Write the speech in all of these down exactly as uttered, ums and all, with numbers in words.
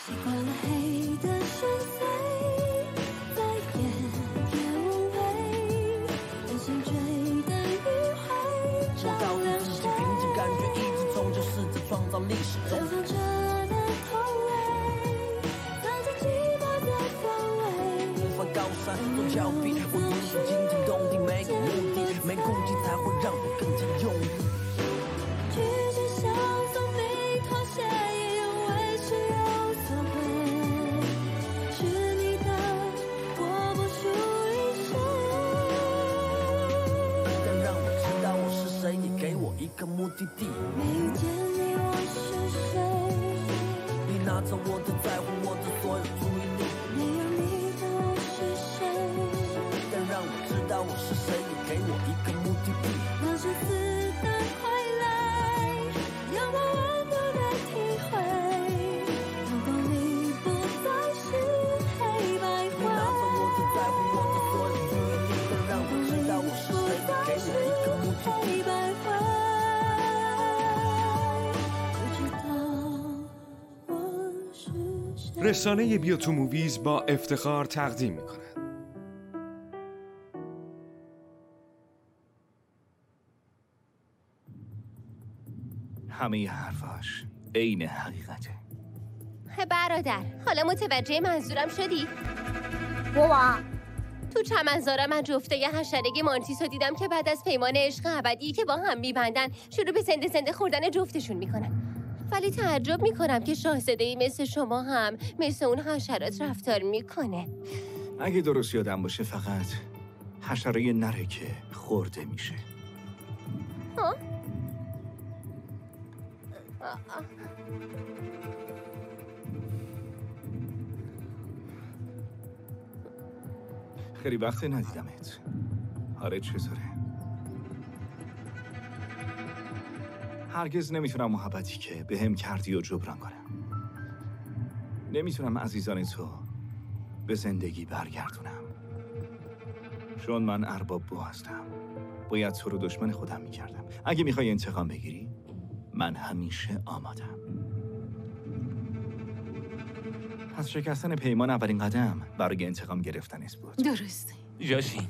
رسانه بیا تو موویز با افتخار تقدیم می‌کند. همه حرفاش عین حقیقته. برادر، حالا متوجه منظورم شدی؟ بابا تو چمنزارا من جفته ی حشرگی مانتیسو دیدم که بعد از پیمان عشق ابدی که با هم میبندن شروع به زنده زنده خوردن جفتشون میکنن. ولی تعجب میکنم که شاهزاده‌ای مثل شما هم مثل اون حشرات رفتار میکنه. اگه درست یادم باشه فقط حشره نره که خورده میشه. ها؟ خیلی وقت ندیدمت. حالت چطوره؟ هرگز نمیتونم محبتی که به هم کردی و جبران کنم. نمیتونم عزیزان تو به زندگی برگردونم. چون من ارباب بو هستم. باید تو رو دشمن خودم میکردم. اگه میخوای انتقام بگیری، من همیشه آمادم. پس شکستن پیمان اولین قدم برای انتقام گرفتنش بود. درسته. جاشینگ.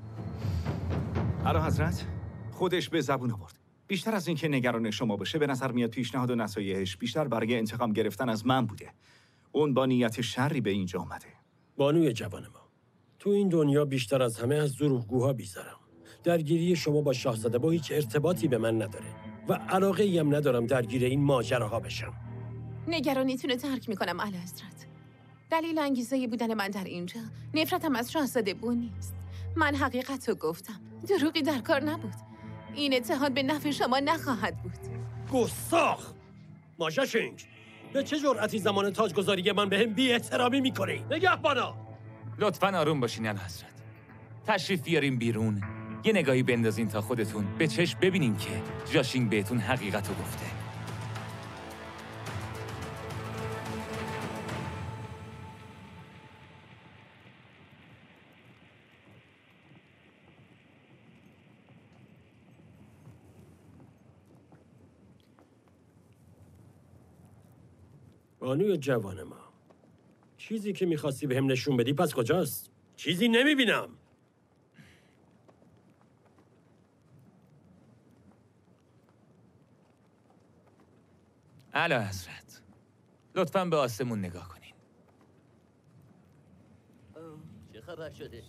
اعلی حضرت خودش به زبون آورد. بیشتر از اینکه نگران شما باشه، به نظر میاد پیشنهاد و نصایحش بیشتر برای انتقام گرفتن از من بوده. اون با نیت شری به اینجا اومده. بانوی جوان ما، تو این دنیا بیشتر از همه از دروغگوها بیزارم. درگیری شما با شاهزاده با هیچ ارتباطی به من نداره و علاقه ای هم ندارم درگیر این ماجراها بشم. نگرانیتون رو ترک میکنم اعلی حضرت. دلیل انگیزه بودن من در اینجا نفرتم از شاهزاده بو نیست. من حقیقت رو گفتم. دروغی در کار نبود. این اتحاد به نفع شما نخواهد بود. گستاخ! جاشینگ، به چه جرأتی زمان تاجگذاری من به هم بی احترامی میکنی؟ نگهبانا! لطفاً آروم باشین اعلی حضرت. تشریف بیاریم بیرون. یه نگاهی بندازین تا خودتون به چشم ببینین که جاشینگ بهتون حقیقت رو گفته. بانوی جوان ما، چیزی که میخواستی به هم نشون بدی پس کجاست؟ چیزی نمیبینم. اعلی حضرت، لطفاً به آسمون نگاه کنین. چه خبر شده؟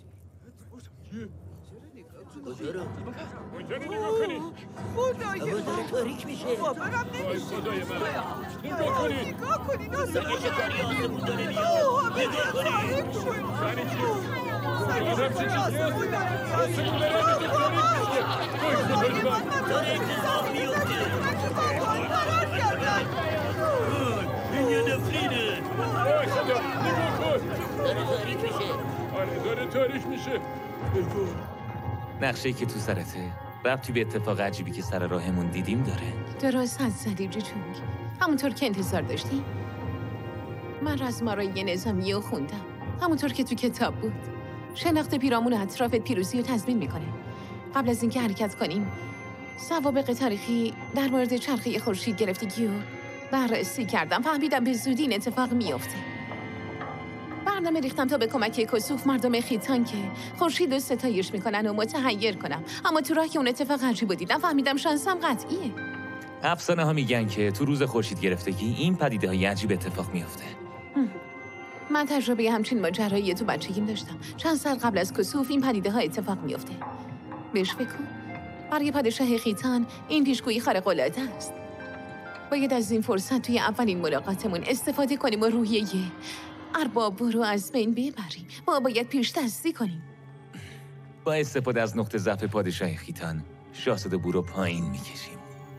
کجا رو؟ اونجا رو نگاه کنین. خدای من داره تاریک میشه. باورم نمیشه. نگاه کنین. نگاه کنین. سگه چه کاری آسمون داره میاد. نگاه کنین. سری چی؟ آدم چه چیزی هست؟ آسمون داره میگه تاریک میشه. خدای من داره اتفاق میفته. فرار کردن. این یه نفرینه. باشده. نگاه کن. داره تاریک میشه. آره داره تاریک میشه. نقشه‌ای که تو سرته ربطی به اتفاق عجیبی که سر راهمون دیدیم داره. درست حد زدی جوجونگ. همونطور که انتظار داشتی. من رزمارای نظامی رو خوندم. همونطور که تو کتاب بود. شناخت پیرامون اطراف پیروزی رو تضمین میکنه. قبل از اینکه حرکت کنیم سوابق تاریخی در مورد چرخه خورشید گرفتگی و بررسی کردم، فهمیدم به زودی این اتفاق میفته. برنامه ریختم تا به کمک کسوف مردم خیتان که خورشید و ستایش میکنن و متحیر کنم. اما تو راه که اون اتفاق عجیب رو دیدم فهمیدم شانسم قطعیه. افسانه ها میگن که تو روز خورشید گرفتگی این پدیده های عجیب اتفاق میفته. من تجربه همچین ماجرایی تو بچگیم داشتم. چند سال قبل از کسوف این پدیده ها اتفاق میفته. بهش فکر کن. برای پادشاه خیتان این پیشگویی خارق العاده است. باید از این فرصت توی اولین ملاقاتمون استفاده کنیم و روحیه ارباب رو از بین ببریم. ما باید پیش دستی کنیم. با استفاده از نقطه ضعف پادشاه خیتان، شاهزاده بو رو پایین میکشیم.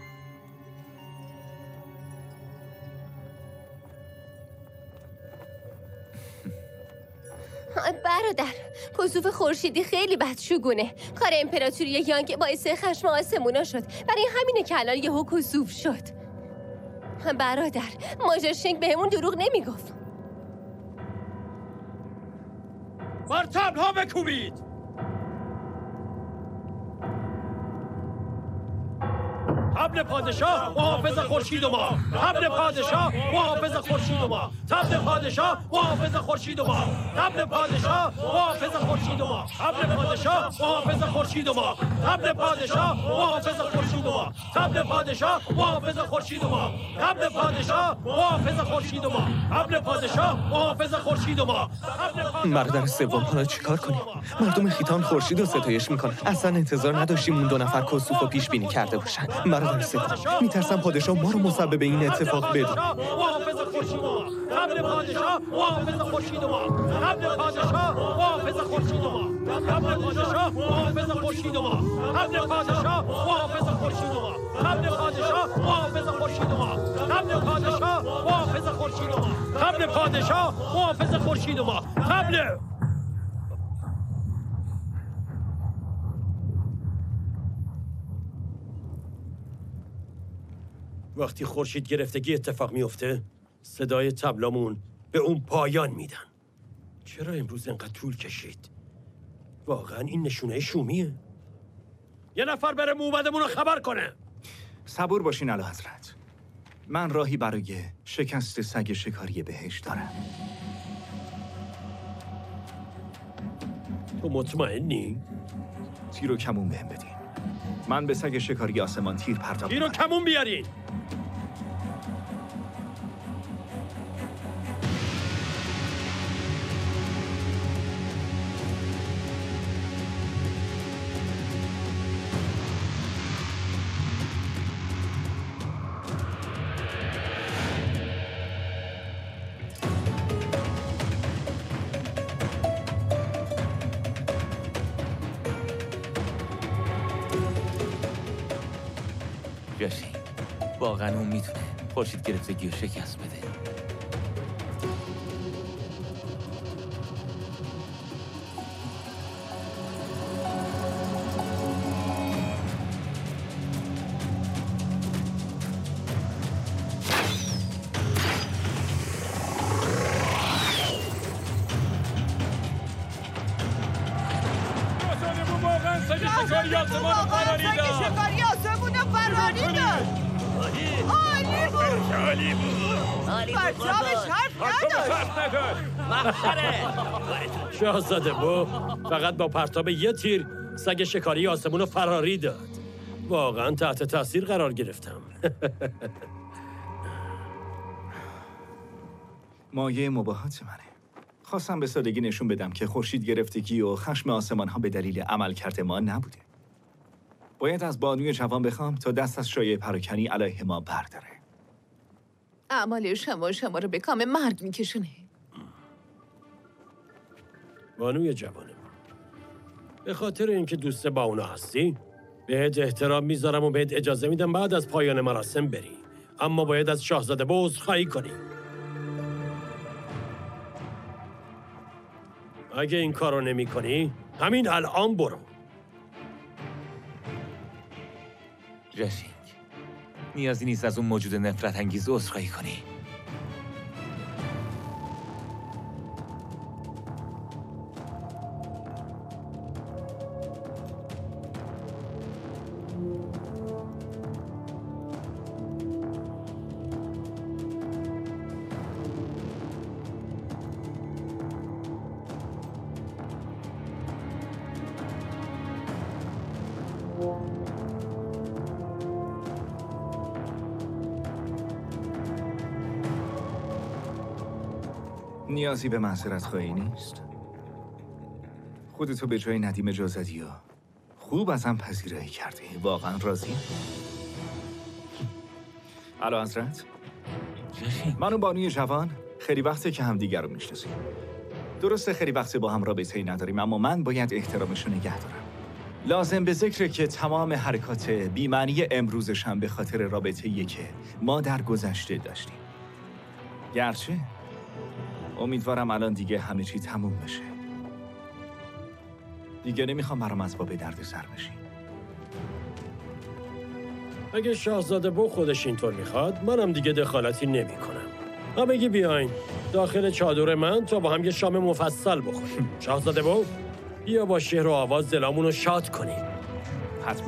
برادر، کسوف خورشیدی خیلی بدشگونه. کار امپراتوری یانگ باعث خشم آسمونا شد. برای همینه که الان یهو کسوف شد. برادر، ماجر شنگ بهمون دروغ نمیگفت. بر تبل‌ها بکوبید! تبل پادشاه محافظ خورشید و ماه. تبل پادشاه محافظ خورشید و ماه. تبل پادشاه محافظ خورشید و ماه. تبل پادشاه محافظ خورشید و ماه. تبل پادشاه محافظ خورشید و ماه. تبل پادشاه محافظ خورشید و ماه. تبل پادشاه محافظ خورشید و ماه. تبل پادشاه محافظ خورشید و ماه. تبل پادشاه محافظ خورشید و ماه. برادر سوم، حالا چیکار کنیم؟ مردم خیتان خورشید رو ستایش میکنن. اصلا انتظار نداشتیم اون دو نفر کسوف رو پیش بینی کرده باشن. برادر سوم، میترسم پادشاه ما رو مسبب این اتفاق بدونه. محافظ خورشید و ماه. تبل پادشاه محافظ خورشید و ماه. تبل پادشاه محافظ خورشید و ماه. تبل پادشاه محافظ خورشید و ماه. تبل پادشاه محافظ خورشید و ماه. تبل پادشاه محافظ خورشید و ماه. تبل پادشاه محافظ خورشید و ماه. تبل پادشاه محافظ خورشید و ماه. تبل وقتی خورشید گرفتگی اتفاق میفته، صدای تبلامون به اون پایان میدن. چرا امروز انقدر طول کشید؟ واقعا این نشونه شومیه؟ یه نفر بره موبدمون رو خبر کنه. صبور باشین اعلی حضرت. من راهی برای شکست سگ شکاری بهشت دارم. تو مطمئنی؟ تیر و کمون بهم بدین. من به سگ شکاری آسمان تیر پرتاب تیر و کمون بیارین. جاشین، واقعا اون میتونه خورشید گرفتگی رو شکست بده. شکاری آسمون رو فراری داد. شکاری آسمون رو فراری داد. عالی بود. عالی بود. پرتابش حرف نداشت. شاهزاده بو فقط با پرتاب یه تیر سگ شکاری آسمون رو فراری داد. واقعا تحت تاثیر قرار گرفتم. مایه مباهات منه. خواستم به سادگی نشون بدم که خورشید گرفتگی و خشم آسمان ها به دلیل عملکرد ما نبوده. باید از بانوی جوان بخوام تا دست از شایعه پراکنی علیه ما برداره. اعمال شما شما رو به کام مرگ میکشونه. بانوی جوانم، به خاطر اینکه دوست با اونا هستی بهت احترام میذارم و بهت اجازه میدم بعد از پایان مراسم بری، اما باید از شاهزاده با عذرخواهی کنی. اگه این کارو نمی کنی همین الان برو. جاشینگ، نیازی نیست از اون موجود نفرت انگیز عذرخواهی کنی. نیازی به معذرت خواهی نیست. خودتو به جای ندیم جا زدی و خوب ازم پذیرایی کردی. واقعا راضی؟ اعلی حضرت، من و بانوی جوان خیلی وقته که همدیگر رو میشناسیم. درسته خیلی وقته با هم رابطه‌ای نداریم، اما من باید احترامشو نگه دارم. لازم به ذکره که تمام حرکات بی‌معنی امروزش هم به خاطر رابطه‌ایه که ما در گذشته داشتیم. گرچه امیدوارم الان دیگه همه چی تموم بشه. دیگه نمیخوام برام اسباب درد سر بشی. اگه شاهزاده بو خودش اینطور میخواد، منم دیگه دخالتی نمی کنم. همگی بیاین داخل چادر من تا با هم یه شام مفصل بخوریم. شاهزاده بو، بیا با شعر و آواز دلامون رو شاد کنیم. حتما.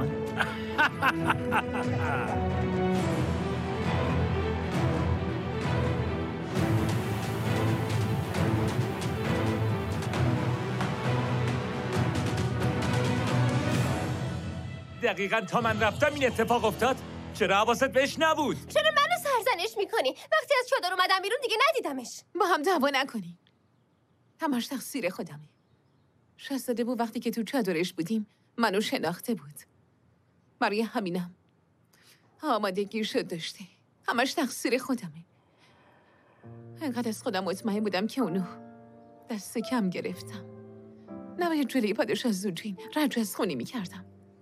دقیقاً تا من رفتم این اتفاق افتاد. چرا حواست بهش نبود؟ چرا منو سرزنش میکنی؟ وقتی از چادر اومدم بیرون دیگه ندیدمش. با هم دعوا نکنین. همش تقصیر خودمه. شاهزاده بو وقتی که تو چادرش بودیم منو شناخته بود. برای همینم آمادگیشو داشته. همش تقصیر خودمه. انقدر از خودم مطمئن بودم که اونو دست کم گرفتم. نباید جلوی پادشاه زوجین رنج از خونی میکردم.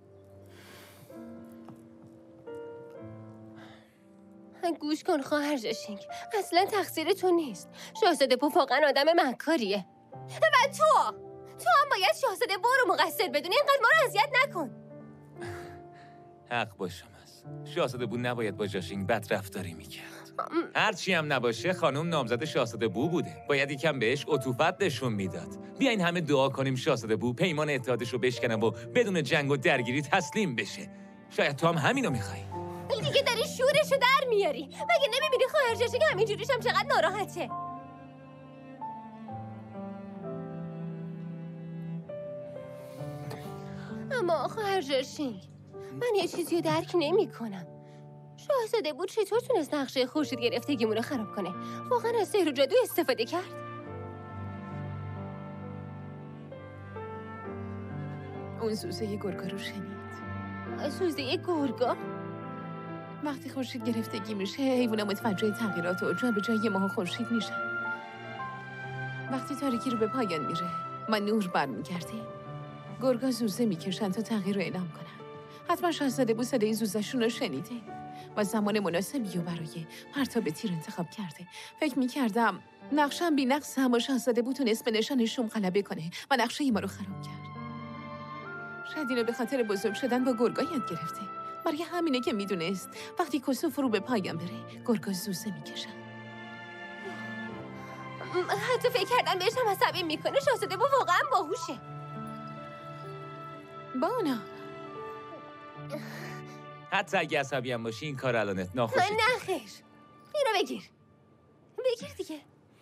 گوش کن خواهر جاشینگ، اصلا تقصیر تو نیست. شاهزاده بو واقعا آدم مکاریه. و تو تو هم باید شاهزاده بو رو مقصر بدونی. اینقدر ما رو اذیت نکن. حق با شماست. شاهزاده بو نباید با جاشینگ بد رفتاری میکرد. هرچی هم نباشه خانم نامزد شاهزاده بو بوده. باید یکم بهش عطوفت نشون میداد. بیاین همه دعا کنیم شاهزاده بو پیمان اتحادش رو بشکنه و بدون جنگ و درگیری تسلیم بشه. شاید تو هم همینو میخوای. دیگه داری شورشو در میاری. مگه نمیبینی خواهر جاشینگ همینجوریش هم چقدر ناراحته؟ اما خواهر جاشینگ، من یه چیزی رو درک نمی کنم. شاهزاده بود چطور تونست نقشه خورشید گرفتگیمون رو خراب کنه؟ واقعا از سحر و جادو استفاده کرد؟ اون سوزه گرگا رو شنید. سوزه گرگا؟ وقتی خورشید گرفتگی میشه حیوونا متوجه تغییرات و جا به جای ماه خورشید میشن. وقتی تاریکی رو به پایان میره و نور برمیگرده، گرگا زوزه میکشن تا تغییر رو اعلام کنن. حتما شاهزاده بو صدای زوزه‌شون رو شنیده و زمان مناسبی رو برای پرتاب تیر انتخاب کرده. فکر میکردم نقشه‌ام بی نقص هم و شاهزاده بو تونست به نشان شوم غلبه کنه و نقشه ما رو خراب کرد. شاید اینو به خاطر بزرگ شدن با گرگا یاد گرفته. برای همینه که میدونست وقتی کسوف رو به پایان بره گرگا زوزه میکشن. حتی فکر کردن بهش هم عصبی میکنه. شاهزاده بو واقعا باهوشه. با اونا حتی اگه عصبی هم باشی این کار الانت ناخوشی. نه خیر، اینو بگیر بگیر دیگه.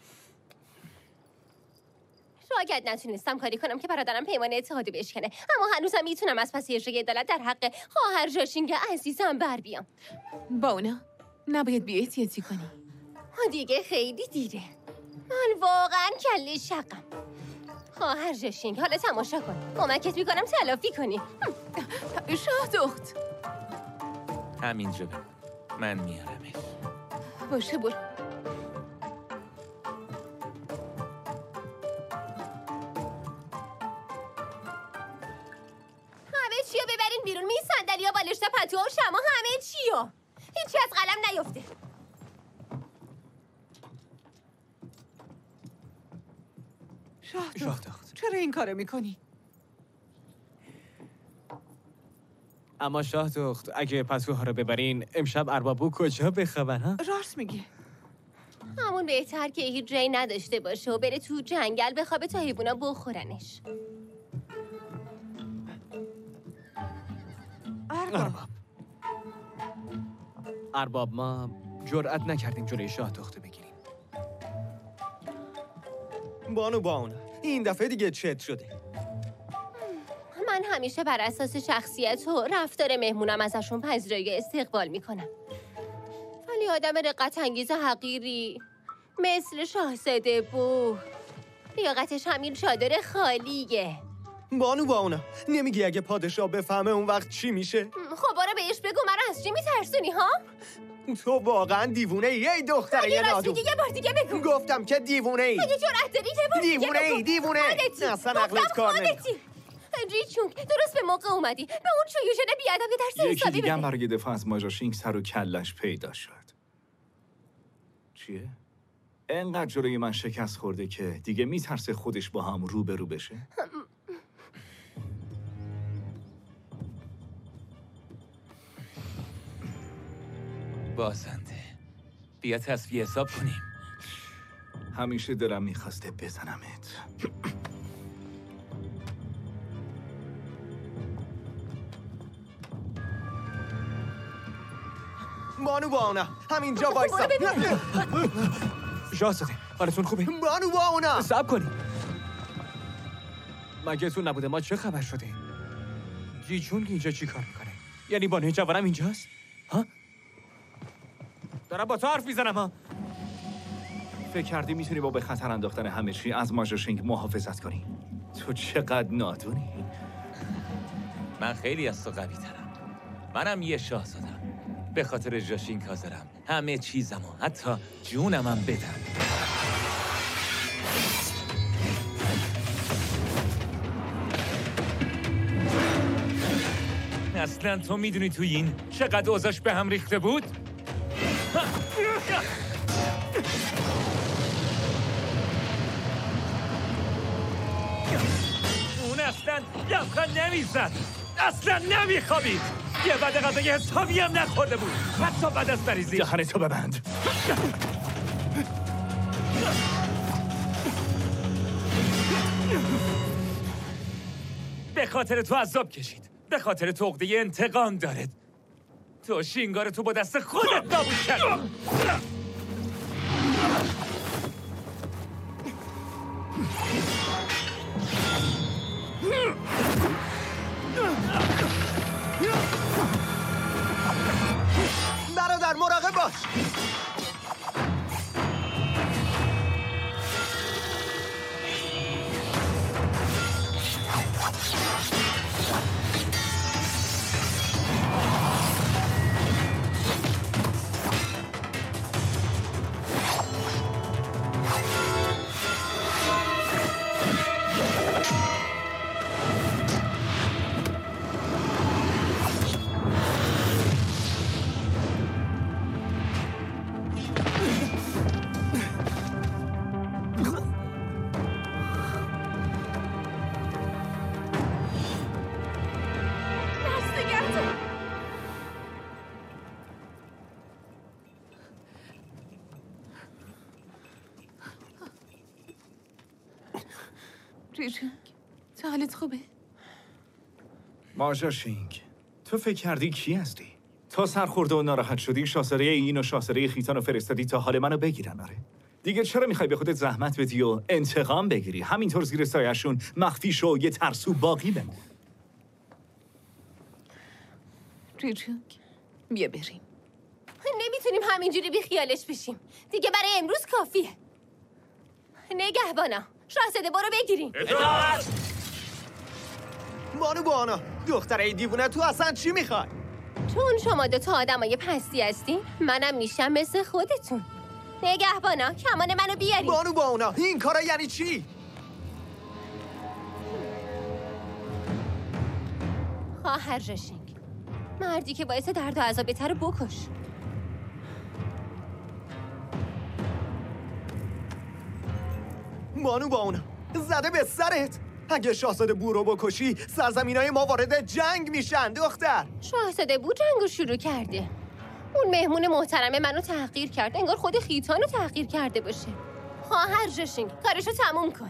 شاید نتونستم کاری کنم که برادرم پیمان اتحادی بشکنه، اما هنوزم میتونم از پس اجرای عدالت در حق خواهر جاشینگ عزیزم بر بیام. با اونا نباید بی‌احتیاطی کنی. دیگه خیلی دیره. من واقعا کله شقم. خواهر جاشینگ حالا تماشا کن. کمکت میکنم تلافی کنی. شاه دخت همینجا بمون، من میارمش. باشه برو. همه چی رو ببرین بیرون. می صندلی ها، بالشت پتو و شما، همه چی رو. هیچی از قلم نیفته. شاه دخت چرا این کارو میکنی؟ اما شاه دخت اگه پتوها رو ببرین امشب اربابو کجا بخوابن ها؟ راست میگی. همون بهتر که هیچ جایی نداشته باشه و بره تو جنگل بخوابه تا حیوونا بخورنش. ارباب ارباب ما جرأت نکردیم جلوی شاه دخت بگیریم. بانو بانو این دفعه دیگه چت شده. من همیشه بر اساس شخصیت و رفتار مهمونم ازشون پذیرایی استقبال میکنم. ولی آدم رقت انگیز حقیری مثل شاهزاده بو. لیاقتش همین چادر خالیه. بانو با اونا نمیگی اگه پادشاه بفهمه اون وقت چی میشه؟ خب برو بهش بگو من از چی میترسونی ها؟ تو واقعا دیوونه ای ای دختره اگه راست نادون. میگی یه بار دیگه بگو. گفتم که دیوونه ای. اگه جرأت داری یه بار دیگه دیوونه ای بگو. دیوونه. خودتی. اصلا عقلت کار نمیکنه. ریچونگ درست به موقع اومدی. به اون چویوشن بیادب یه درس یکی حسابی دیگه هم بده. برای دفاع از ماژاشینگ سر و کلش پیدا شد. چیه؟ انقدر جلوی من شکست خورده که دیگه میترسه خودش با هم روبرو بشه. بازنده بیا تصفیه حساب کنیم. همیشه دلم میخواسته بزنمت. بانو با اونا همینجا وایسا. شاهزاده حالتون خوبه؟ بانو با اونا صبر کنی. مگه تو نبوده ما چه خبر شده؟ جیچونگ اینجا چی کار میکنه؟ یعنی بانوی جوانم اینجاست؟ ها؟ دارم با تو حرف میزنم ها. فکر کردی میتونی با به خطر انداختن همه چی از ماژاشینگ محافظت کنی؟ تو چقدر نادونی؟ من خیلی از تو قوی ترم. منم یه شاهزادم. به خاطر جاشینگ حاضرم همه چیزمو حتی جونمم بدم. اصلا تو میدونی توی این چقدر اوضاعش به هم ریخته بود؟ اون اصلا لبخند نمیزد، اصلا نمیخوابید. یه بعد غذای حسابی هم نخورده بود، حتی بعد از مریضی. دهنتو ببند. به خاطر تو عذاب کشید، به خاطر تو عقده انتقام دارد. تو شینگار تو با دست خودت نابود کردی. برادر مراقب باش. ریچونگ تو حالت خوبه؟ ماژاشینگ تو فکر کردی کی هستی؟ تا سرخورده و ناراحت شدی شاهزاده این و شاهزاده خیتان رو فرستادی تا حال منو بگیرن. آره دیگه چرا میخوای به خودت زحمت بدی و انتقام بگیری؟ همینطور زیر سایه‌شون مخفی شو، یه ترسو باقی بمون. ریچونگ بیا بریم. نمیتونیم همینجوری بی خیالش بشیم. دیگه برای امروز کافیه. نگهبانا شاهزاده برو بگیریم. اطاعت. بانو با اونا دختره دیوونه تو اصلا چی میخوای؟ چون شما دو تا آدمای پستی هستین منم میشم مثل خودتون. نگهبانا کمان منو بیارین. بانو با اونا این کارا یعنی چی؟ خواهر جاشینگ مردی که باعث درد و عذابتر رو بکش. بانو با اونا زده به سرت. اگه شاهزاده بو رو بکشی سرزمینای ما وارد جنگ میشن دختر. شاهزاده بو جنگ رو شروع کرده. اون مهمون محترم منو تحقیر کرد، انگار خود خیتان رو تحقیر کرده باشه. خواهر جاشینگ کارشو تموم کن.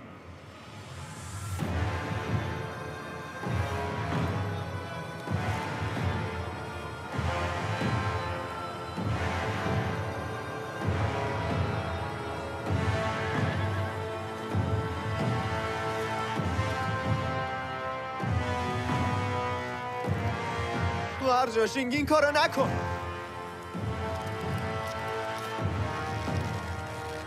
خواهر جاشینگ این کارو نکن.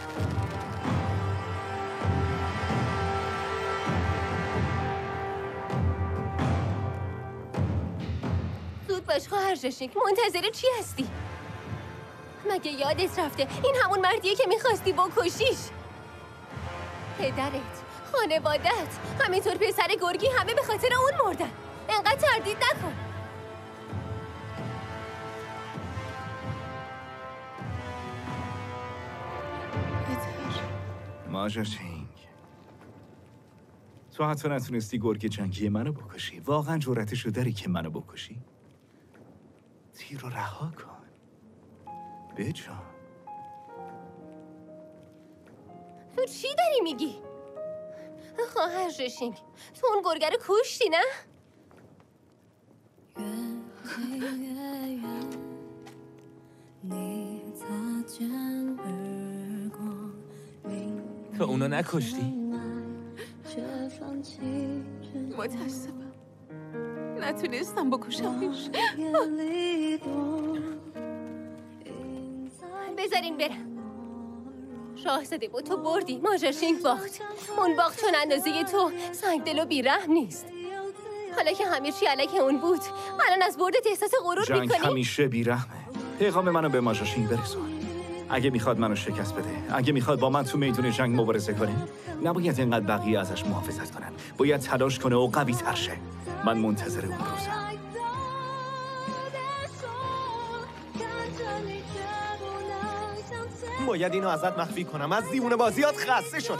باش خواهر جاشینگ، منتظر چی هستی؟ مگه یادت رفته این همون مردیه که میخواستی بکشیش؟ پدرت، خانوادت، همینطور پسر گرگی، همه به خاطر اون مردن. انقدر تردید نکن. ماژا شینگ، تو حتی نتونستی گرگ جنگی منو بکشی. واقعا جرأتشو داری که منو بکشی؟ تیر رو رها کن بجا. تو چی داری میگی؟ خواهر جاشینگ، تو اون گرگه رو کشتی نه؟ تو اونو نکشتی؟ متاسفم نتونستم بکشمش. بذارین برم. شاهزاده بود، تو بردی، ماژا شینگ باخت. اون باخت چون اندازه تو سنگدل و بیرحم نیست. حالا که همه چی علیه اون بود، الان از بردت احساس غرور جنگ میکنی؟ همیشه بیرحمه. پیغام منو به ماژا شینگ برسون. اگه میخواد منو شکست بده، اگه میخواد با من تو میدون جنگ مبارزه کنه، نباید اینقدر بقیه ازش محافظت کنن. باید تلاش کنه و قوی تر شه. من منتظر اون روزم. باید اینو ازت مخفی کنم. از دیوونه بازیات خسته شدم.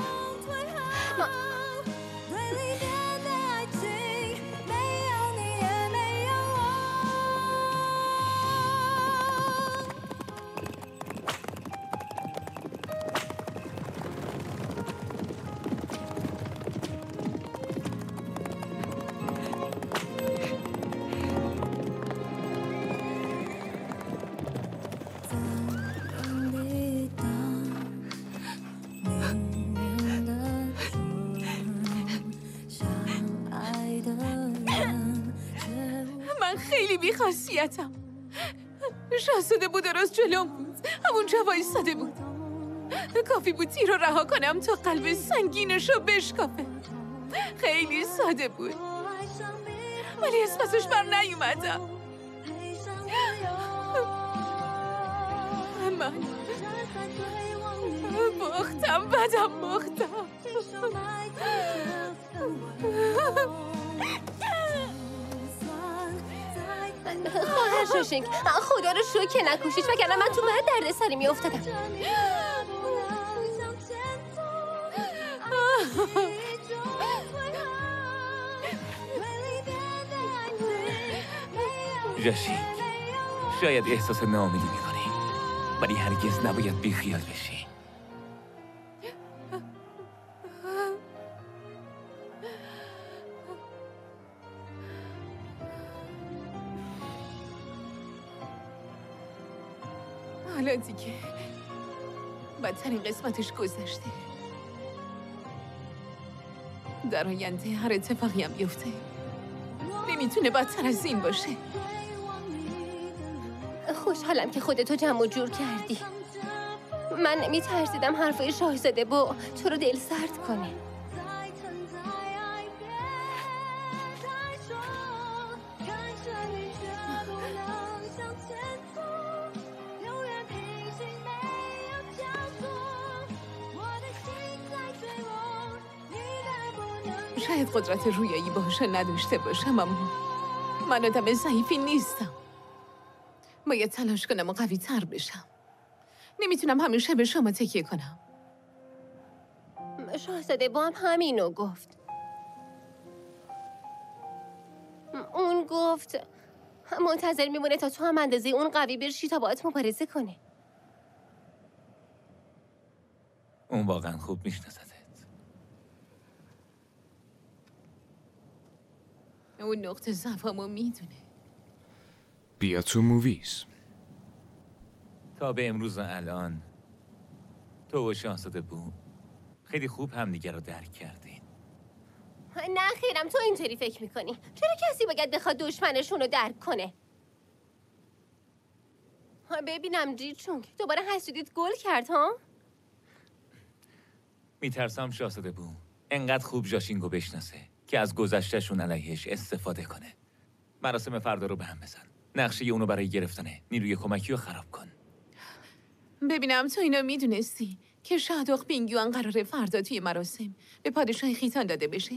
خاصیتم. شاهزاده بود درست جلوم بود، همونجا وایساده بود. کافی بود تیر رو رها کنم تا قلب سنگینش رو بشکافه. خیلی ساده بود ولی اسمش بر نیومدم. من باختم، بدم باختم. خواهر جاشینگ، خدا رو شکر که نکشید، وگرنه من تو مرد درد سری می افتادم. جاشینگ، شاید احساس ناامیدی میکنی، ولی هرگز نباید بیخیال بشی. حالا دیگه بدترین قسمتش گذشته. در آینده هر اتفاقی هم بیفته نمیتونه بدتر از این باشه. خوشحالم که خودتو جمع و جور کردی. من میترسیدم حرفای شاهزاده با تو رو دل سرد کنه. شاید قدرت رویایی باشه نداشته باشم، اما من آدم ضعیفی نیستم. باید تلاش کنم و قوی تر بشم. نمیتونم همیشه به شما تکیه کنم. شاهزاده با هم همینو گفت. اون گفت منتظر میمونه تا تو هم اندازه اون قوی بشی تا باهات مبارزه کنه. اون واقعا خوب میشناسدت. اون نقطه ضعفمو میدونه. بیا تو موویز. تا به امروز الان تو و شاهزاده بو خیلی خوب همدیگه رو درک کردین. نه خیرم، تو اینطوری فکر میکنی. چرا کسی باید بخواد دشمنشون رو درک کنه؟ ببینم جی چونگ دوباره حسودیت گل کرد ها؟ میترسم شاهزاده بو انقدر خوب جاشینگو بشناسه که از گذشتهشون علیهش استفاده کنه. مراسم فردا رو به هم بزن. نقشه اونو برای گرفتنه. نیروی کمکی رو خراب کن. ببینم تو اینو میدونستی که شاهدخت پینگوان قراره فردا توی مراسم به پادشاه خیتان داده بشه؟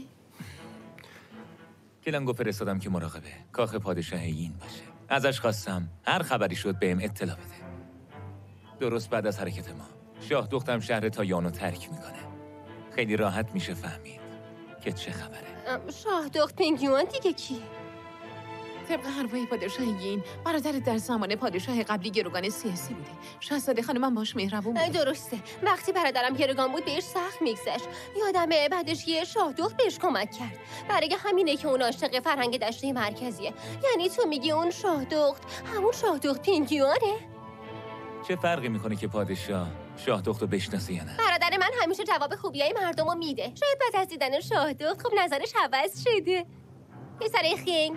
کلنگو فرستادم که مراقبه کاخ پادشاه یین باشه. ازش خواستم هر خبری شد بهم اطلاع بده. درست بعد از حرکت ما شاه دختم شهر تایانو ترک میکنه. خیلی راحت میشه فهمید که چه خبره. شاه دخت پینگوان دیگه کی؟ طبق حرفای پادشاه یین برادرت در زمان پادشاه قبلی گروگان سیاسی بوده. شاهزاده خانمم باش مهربون بود. درسته. وقتی برادرم گروگان بود بهش سخت میگذشت. یادمه بعدش یه شاه دخت بهش کمک کرد. برای همینه که اون عاشق فرهنگ دشته مرکزیه. یعنی تو میگی اون شاه دخت همون شاه دخت پینگوانه؟ چه فرقی میکنه که پادشاه شاه دختو بشناسه یا نه؟ برادر من همیشه جواب خوبیای مردمو میده. شاید بعد از دیدن شاه دخت خب نظرش عوض شده. پسر خنگ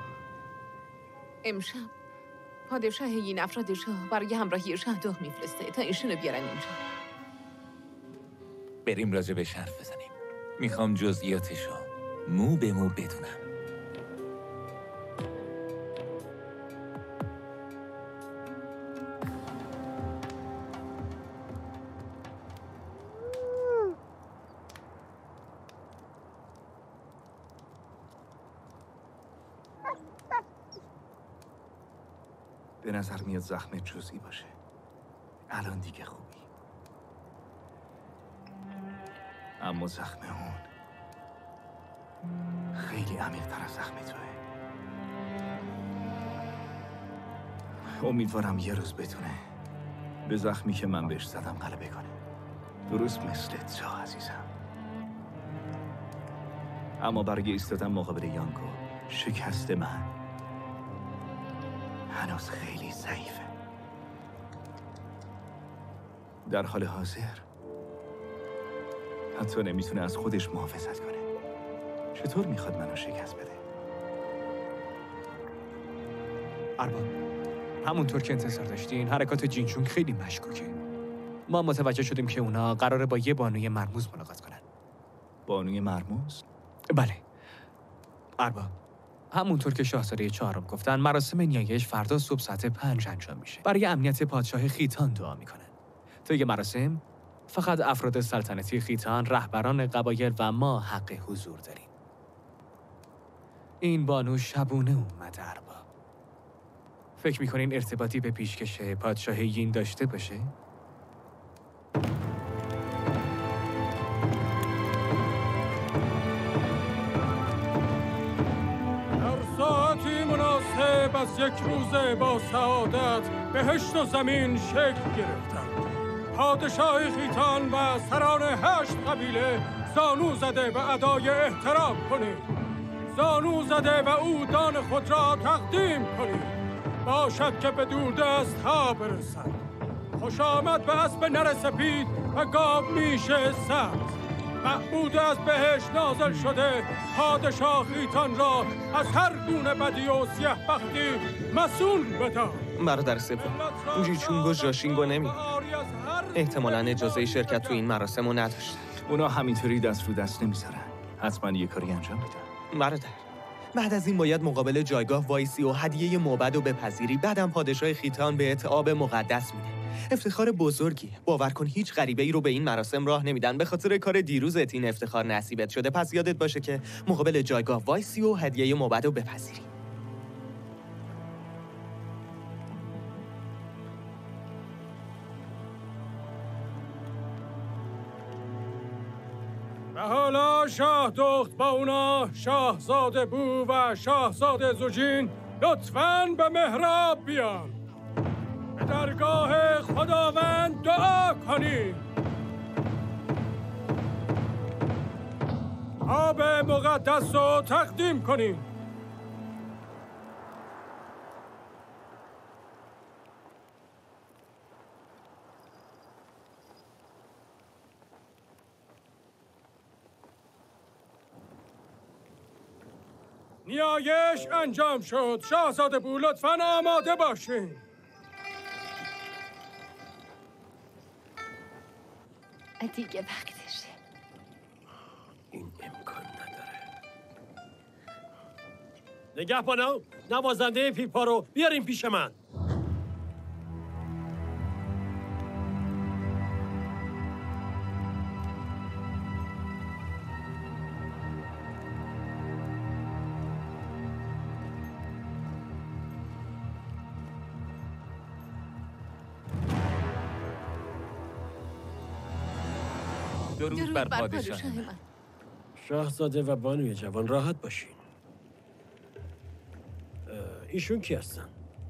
امشب پادشاه یین افرادش رو برای همراهی شاهدخت میفرسته تا ایشونو بیارن اینجا. بریم راجع بهش حرف بزنیم. میخوام جزئیاتشو مو به مو بدونم. به نظر میاد زخم جزئی باشه. الان دیگه خوبی. اما زخم اون خیلی عمیق‌تر از زخم توه. امیدوارم یه روز بتونه به زخمی که من بهش زدم غلبه کنه. درست مثل تو عزیزم. اما برای ایستادن مقابل یانگو شکست من هنوز خیلی ضعیفه. در حال حاضر حتی نمیتونه از خودش محافظت کنه. چطور میخواد منو شکست بده؟ ارباب، همونطور که انتظار داشتین حرکات جینچونگ خیلی مشکوکه. ما متوجه شدیم که اونا قراره با یه بانوی مرموز ملاقات کنن. بانوی مرموز؟ بله. ارباب، همونطور که شاهزاده چهارم گفتن مراسم نیایش فردا صبح ساعت پنج انجام میشه. برای امنیت پادشاه خیتان دعا میکنن. توی مراسم فقط افراد سلطنتی خیتان، رهبران قبایل و ما حق حضور داریم. این بانو شبونه اومده ارباب. فکر میکنین ارتباطی به پیشکش پادشاه یین داشته باشه؟ ساعتی مناسب از یک روز با سعادت بهشت و زمین شکل گرفتند. پادشاه خیتان و سران هشت قبیله زانو زده به ادای احترام کنید. زانو زده و عودان خود را تقدیم کنید. باشد که به دوردست ها برسد. خوش آمد به اسب نر سپید و گاو میشه سبز. محمود از بهشت نازل شده پادشاه خیتان را از هر گونه بدی و سیه بختی مسئول بدار. برادر سوم، جیچونگ و ژاشینگو نمیدونن. احتمالاً اجازه شرکت تو این مراسم رو نداشتن. اونا همینطوری دست رو دست نمیذارن. حتما یه کاری انجام میدن. برادر، بعد از این باید مقابل جایگاه وایسی و هدیه موبد و بپذیری. بعدم پادشاه خیتان به آب مقدس میده. افتخار بزرگی. باور کن هیچ غریبه ای رو به این مراسم راه نمیدن. به خاطر کار دیروزت این افتخار نصیبت شده. پس یادت باشه که مقابل جایگاه وایسی و هدیه موبد و بپذیری. و حالا شاه دخت با اونا شاهزاده بو و شاهزاده زوجین لطفاً به محراب بیان. به درگاه خداوند دعا کنید. آب مقدس رو تقدیم کنید. نیایش انجام شد. شاهزاده بو لطفاً آماده باشین. دیگه وقتشه. این امکان نداره. نگهبانا، نوازنده پیپا رو بیاریم پیش من. درود بر پادشاه من. شاهزاده و بانوی جوان راحت باشین. ایشون کی هستن؟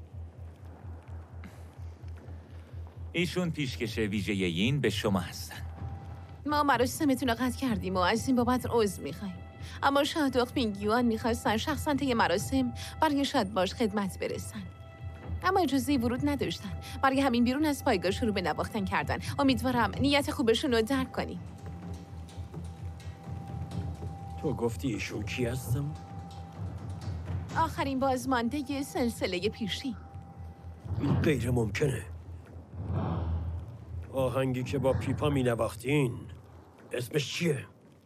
ایشون پیشکش ویژه یین به شما هستن. ما مراسمتون رو قطع کردیم و از این بابت عذر میخوایم. اما شاه دخت پینگیوان میخواستن شخصا طی مراسم برای شادباش خدمت برسن. اما اجازه ورود نداشتن. برای همین بیرون از پایگاه شروع به نواختن کردن. امیدوارم نیت خوبشون رو درک کنی. تو گفتی ایشون کی هستم؟ آخرین بازمانده سلسله پیشی. این غیر ممکنه. آهنگی که با پیپا می نواختین اسمش چیه؟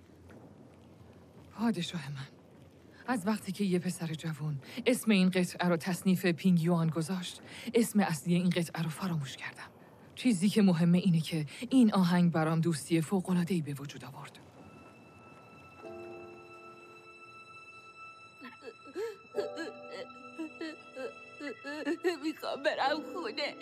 پادشاه من، از وقتی که یه پسر جوان اسم این قطعه رو تصنیف پینگیوان گذاشت، اسم اصلی این قطعه رو فراموش کردم. چیزی که مهمه اینه که این آهنگ برام دوستی فوق‌العاده‌ای به وجود آورد. میخوام برم خونه.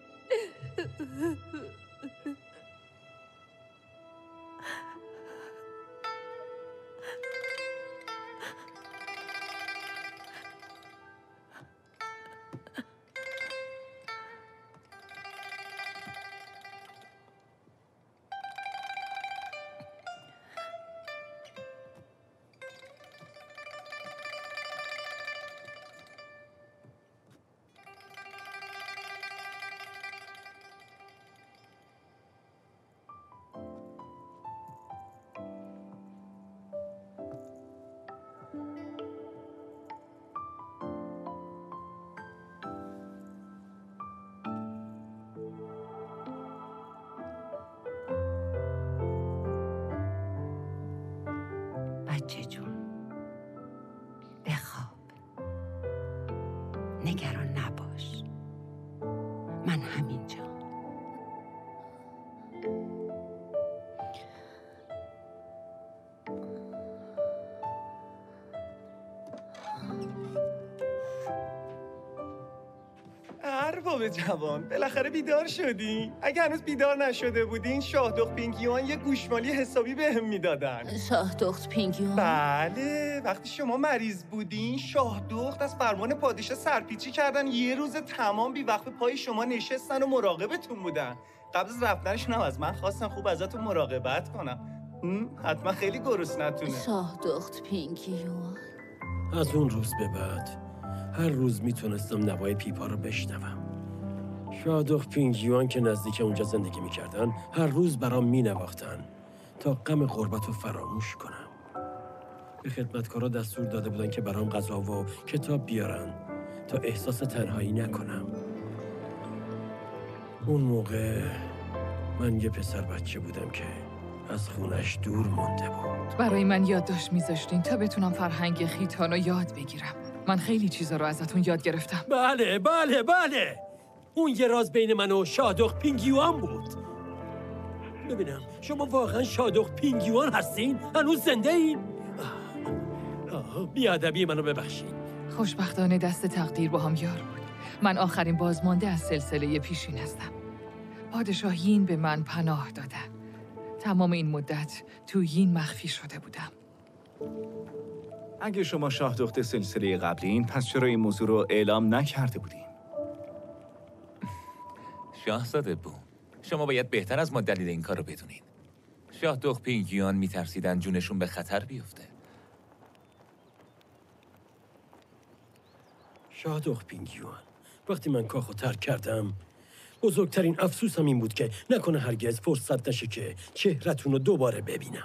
بچه جون بخواب، نگران نباش، من همینجا. ارباب جوان، بالاخره بیدار شدین؟ اگه هنوز بیدار نشده بودین، شاه دخت پینگیوان یه گوشمالی حسابی بهم میدادن. شاه دخت پینگیوان؟ بله، وقتی شما مریض بودین، شاه دخت از فرمان پادشاه سرپیچی کردن، یه روز تمام بی وقت پای شما نشستن و مراقبتون بودن. قبل از رفتنشون هم از من خواستن خوب ازتون مراقبت کنم. حتما خیلی گرسنتونه. شاه دخت پینگیوان؟ از اون روز به بعد هر روز میتونستم نوای پیپا رو بشنوم. شاه دخت پینگیوان که نزدیک اونجا زندگی میکردن، هر روز برام مینواختن تا غم غربت رو فراموش کنم. به خدمتکارا دستور داده بودن که برام غذا و کتاب بیارن تا احساس تنهایی نکنم. اون موقع من یه پسر بچه بودم که از خونش دور مونده بود. برای من یادداشت میذاشتین تا بتونم فرهنگ خیتان رو یاد بگیرم. من خیلی چیزا رو ازتون یاد گرفتم. بله بله بله، اون یه راز بین من و شاه دخت پینگیوان بود. ببینم شما واقعا شاه دخت پینگیوان هستین؟ هنوز زنده این؟ بیادبی منو ببخشید. خوشبختانه دست تقدیر با هم یار بود. من آخرین بازمانده از سلسله پیشین هستم. پادشاه یین به من پناه داده. تمام این مدت تو یین مخفی شده بودم. اگه شما شاه دخت سلسله قبلین، پس چرا این موضوع رو اعلام نکرده بودین؟ شاهزاده بو، شما باید بهتر از ما دلیل این کار رو بدونین. شاه دخت پینگیوان میترسیدن جونشون به خطر بیفته. شاه دخت پینگیوان، وقتی من کاخو ترک کردم، بزرگترین افسوسم این بود که نکنه هرگز فرصت نشه که چهره‌تون رو دوباره ببینم.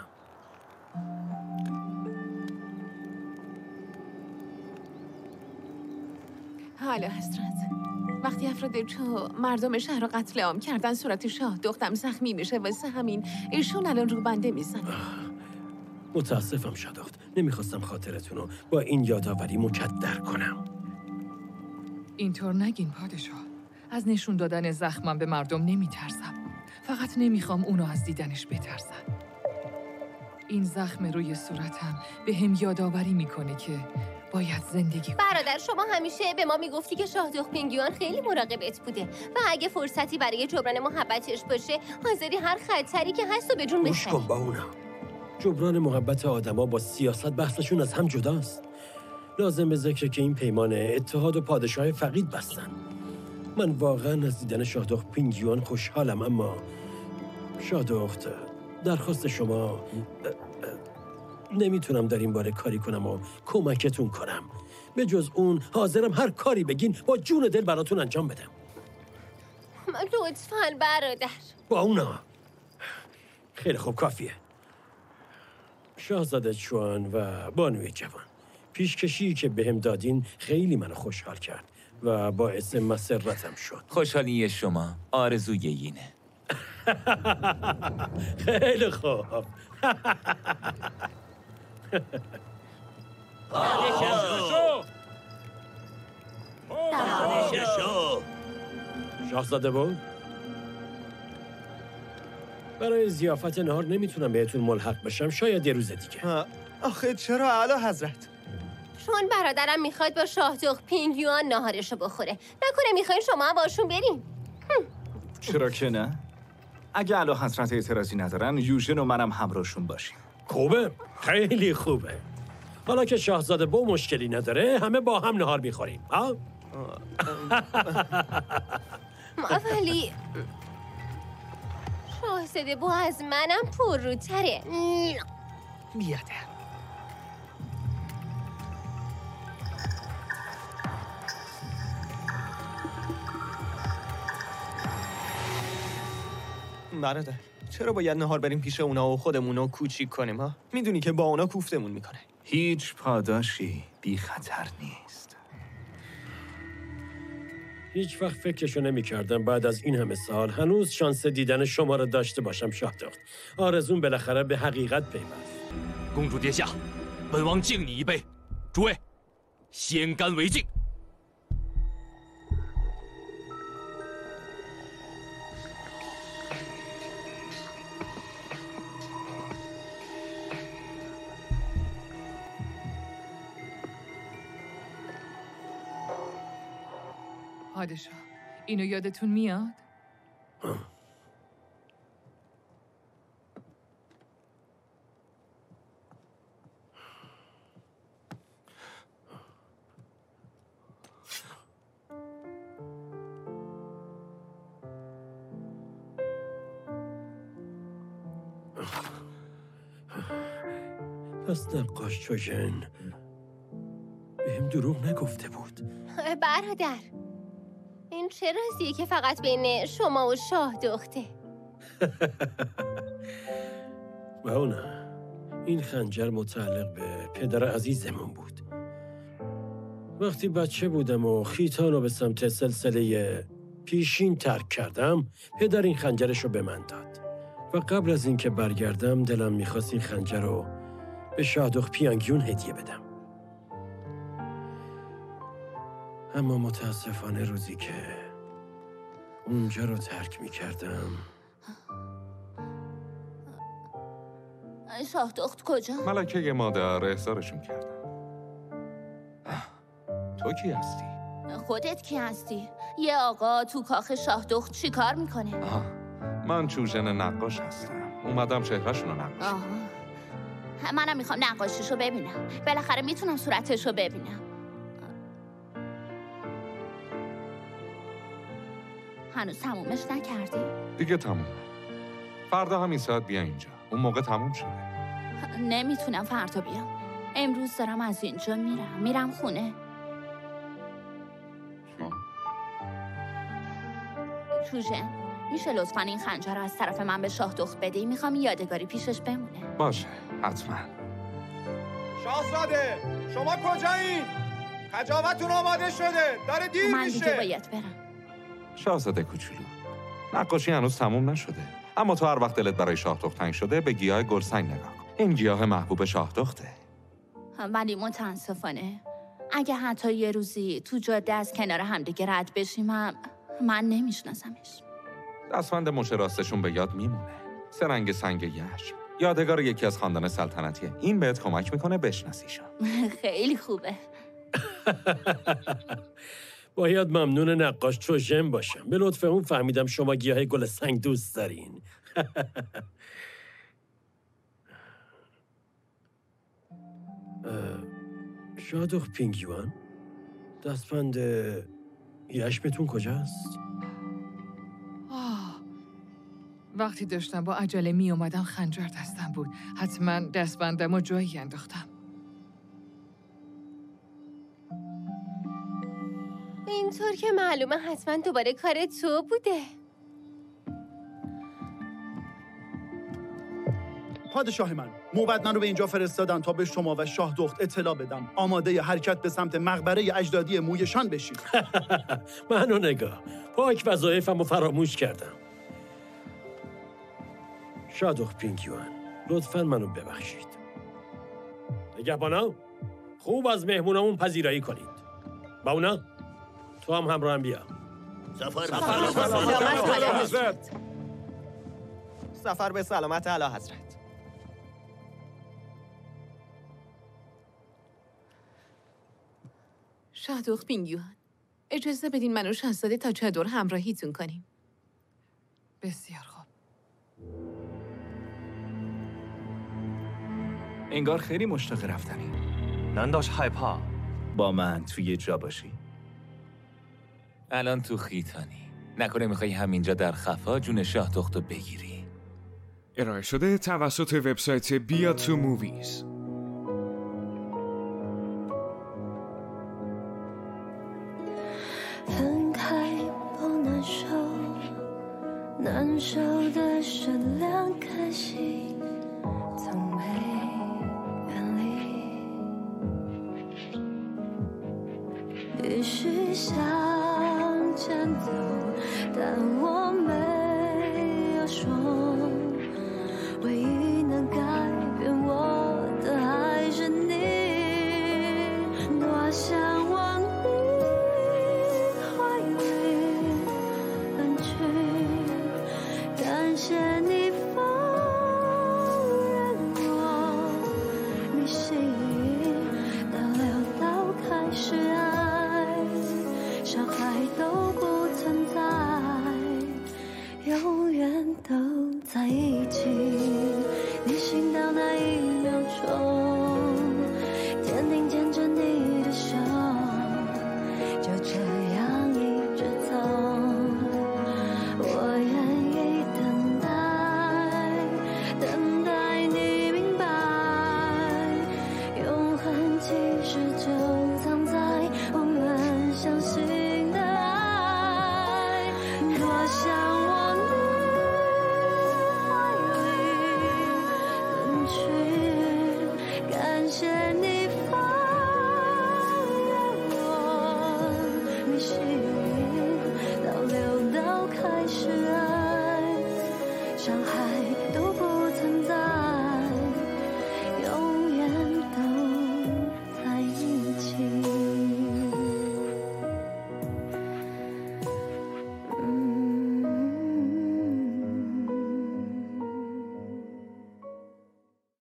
حالا حضرت، وقتی افراد چو مردم شهر رو قتل عام کردن، صورت شاه دختم زخمی میشه، واسه همین ایشون الان رو بنده میزنه. متاسفم شاه دخت، نمیخواستم خاطرتون رو با این یادآوری مکدر کنم. اینطور نگین پادشاه. از نشون دادن زخمم به مردم نمیترسم. فقط نمیخوام اونو از دیدنش بترسن. این زخم روی صورتم به هم یادآوری میکنه که باید زندگی کنم. برادر شما همیشه به ما میگفتی که شاهدخت پینگیوان خیلی مراقبت بوده و اگه فرصتی برای جبران محبتش باشه حاضری هر خطری که هست و به جون گوش کن با اونا. جبران محبت آدما با سیاست بحثشون از هم جداست. لازم به ذکره که این پیمان اتحاد و پادشاه فقید بستن. من واقعا از دیدن شاهدخت پینگیوان خوشحالم، اما شاهدخت درخواست شما نمیتونم در این باره کاری کنم و کمکتون کنم. به جز اون حاضرم هر کاری بگین با جون دل براتون انجام بدم. لطفاً برادر. با اونا. خیلی خوب، کافیه. شاهزاده چوان و بانوی جوان، پیشکشی که بهم دادین خیلی منو خوشحال کرد و باعث مسرتم شد. خوشحالی شما آرزوی اینه. خیلی خوب. شاهزاده بود؟ برای ضیافت نهار نمیتونم بهتون ملحق بشم، شاید یه روز دیگه. آخه چرا اعلی حضرت؟ چون برادرم میخواد با شاهدخت پینگیوان ناهارشو بخوره. نکنه میخواین شما هم باشون بریم؟ چرا که نه؟ اگه اعلی حضرت اعتراضی ندارن یوژن و منم همراهشون باشیم. خوبه؟ خیلی خوبه. حالا که شاهزاده بو مشکلی نداره همه با هم نهار میخوریم. ها؟ ولی شاهزاده بو از منم پرروتره. بیادر. برادر، چرا باید نهار بریم پیش اونا و خودمونو کوچیک کنیم ها؟ میدونی که با اونا کوفتمون میکنه. هیچ پاداشی بی خطر نیست. هیچ وقت فکرشو نمی کردم بعد از این همه سال هنوز شانس دیدن شما رو داشته باشم شاهدخت. آرزون بالاخره به حقیقت پیوست. 公主殿下，本王敬你一杯。诸位，先干为敬。 پادشاه، اینو یادتون میاد؟ پس نقاش چوژن بهم دروغ نگفته بود. برادر، این چه رازیه که فقط بین شما و شاهدخته؟ و اونا این خنجر متعلق به پدر عزیزمون بود. وقتی بچه بودم و خیتان رو به سمت سلسله پیشین ترک کردم، پدر این خنجرش رو به من داد و قبل از اینکه برگردم دلم میخواست این خنجر رو به شاهدخت پینگیون هدیه بدم. اما متاسفانه روزی که اونجا رو ترک میکردم. شاهدخت کجا؟ ملکه مادر احضارشون کردن. تو کی هستی؟ خودت کی هستی؟ یه آقا تو کاخ شاهدخت چی کار میکنه؟ آه. من چوژن نقاش هستم. اومدم چهرهشون رو نقاش کنم. منم میخوام نقاشیشو ببینم. بالاخره میتونم صورتشو ببینم. هنوز تمومش نکردی؟ دیگه تمومه. فردا همین ساعت بیا اینجا. اون موقع تموم شده. نمیتونم فردا بیام. امروز دارم از اینجا میرم. میرم خونه. چوژن، میشه لطفاً این خنجر رو از طرف من به شاهدخت بدی؟ میخوام یادگاری پیشش بمونه. باشه، حتما. شاهزاده، شما کجایین؟ خجاوتون آماده شده. داره دیر من میشه. دیگه باید برم. شاهزاده کوچولو، نقاشی هنوز تموم نشده. اما تو هر وقت دلت برای شاهدخت تنگ شده به گیاه گلسنگ نگاه کن. این گیاه محبوب شاهدخته. ولی متاسفانه اگه حتی یه روزی تو جاده از کنار همدیگه رد بشیم هم من نمیشناسمش. دستبند مچ راستشون به یاد میمونه. سرنگ سنگ یشم. یادگار یکی از خاندان سلطنتیه. این بهت کمک میکنه بشناسیشون. خیلی خوبه. باید ممنون نقاش چوژن باشم. به لطف اون فهمیدم شما گیاه گل سنگ دوست دارین. شادوخ پینگیوان، دستبند یشمتون کجاست؟ آه. وقتی داشتم با عجله می اومدم خنجر دستم بود. حتما دستبندم و جایی انداختم. اینطور که معلومه حتما دوباره کار تو بوده. پادشاه من، موبدان رو به اینجا فرستادن تا به شما و شاه دخت اطلاع بدم. آماده حرکت به سمت مقبره اجدادی مویشان بشید. منو نگاه. پاک وظایفم رو فراموش کردم. شادوخ پینگیوان، لطفاً منو ببخشید. نگهبانا، خوب از مهمونامون پذیرایی کنید. با اونا، تو هم همراهم بیا. سفر به حضرت. سفر به سلامت اعلی حضرت. شادوخ پینگیوان، اجازه بدین من و شاهزاده تا چادر همراهیتون کنیم. بسیار خوب. انگار خیلی مشتاق رفتنی. ننداش هایپا. با من توی جا باشی. الان تو خیتانی. نکنه میخوای همینجا در خفا جون شاه دختو بگیری. ارائه شده توسط وبسایت بیا تو موویز. 但我没有说